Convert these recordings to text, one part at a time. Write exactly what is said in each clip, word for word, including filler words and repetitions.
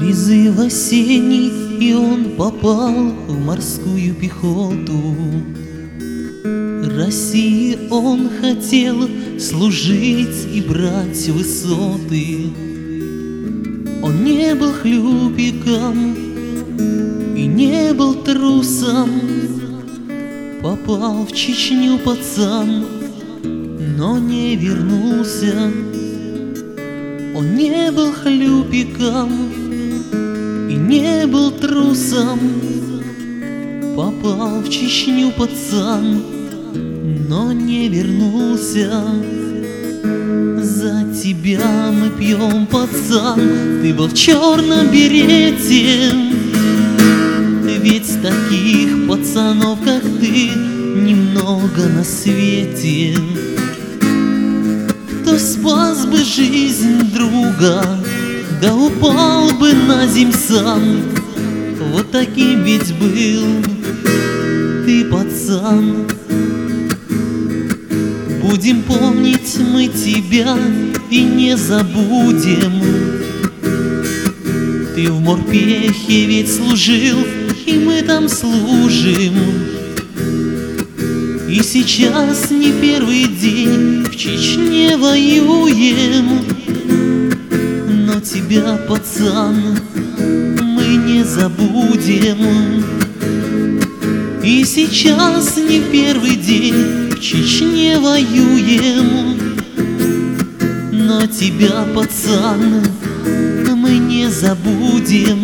Призыв осенний, и он попал в морскую пехоту. России он хотел служить и брать высоты. Он не был хлюпиком и не был трусом. Попал в Чечню пацан, но не вернулся. Он не был хлюпиком и не был трусом. Попал в Чечню пацан, но не вернулся. За тебя мы пьем, пацан, ты был в черном берете. Ведь таких пацанов, как ты, немного на свете. Кто спас бы жизнь друга, да упал бы на земь сам. Вот таким ведь был ты, пацан. Будем помнить мы тебя и не забудем. Ты в морпехе ведь служил, и мы там служим. И сейчас не первый день в Чечне воюем. Но тебя, пацан, мы не забудем. И сейчас не первый день в Чечне воюем. Но тебя, пацан, мы не забудем.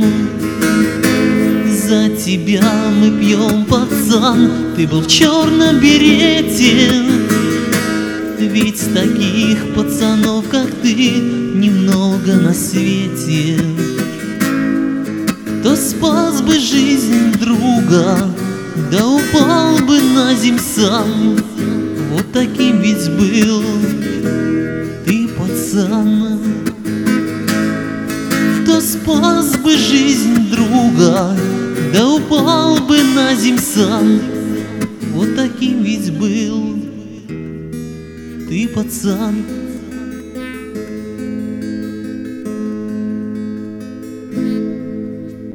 За тебя мы пьем, пацан, ты был в черном берете. Ведь таких пацанов, как ты, немного на свете. Кто спас бы жизнь друга, да упал бы на земь сам. Вот таким ведь был ты, пацан. Кто спас бы жизнь друга, да упал бы на земь сам. Вот таким ведь был ты, пацан.